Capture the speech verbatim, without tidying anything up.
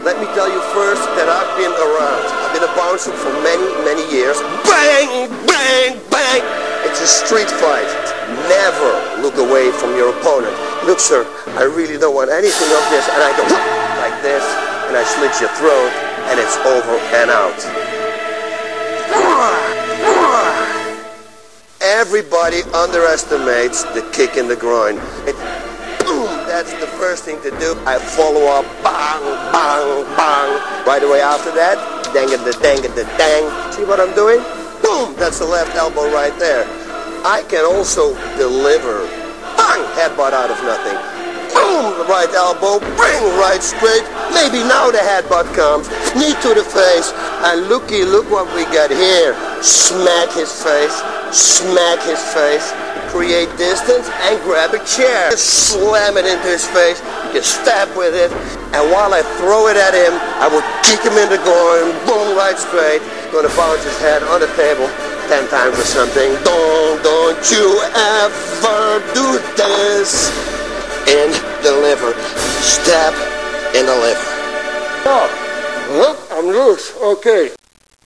Let me tell you first that I've been around. I've been a bouncer for many, many years. Bang, bang, bang. It's a street fight. Never look away from your opponent. Look, sir, I really don't want anything of this. And I go like this, and I slit your throat, and it's over and out. Everybody underestimates the kick in the groin. It, boom, that's the first thing to do. I follow up, bang, bang, bang. Right away after that, dang it, the dang it, the dang. See what I'm doing? Boom, that's the left elbow right there. I can also deliver, bang, headbutt out of nothing. Boom, the right elbow, bring right straight. Maybe now the headbutt comes. Knee to the face, and looky, look what we got here. Smack his face, smack his face. Create distance and grab a chair. Just slam it into his face. You can stab with it. And while I throw it at him, I will kick him in the groin. Boom, right straight. Gonna bounce his head on the table ten times or something. Don't, don't you ever do this. In the liver. Stab in the liver. Oh, I'm loose. Okay.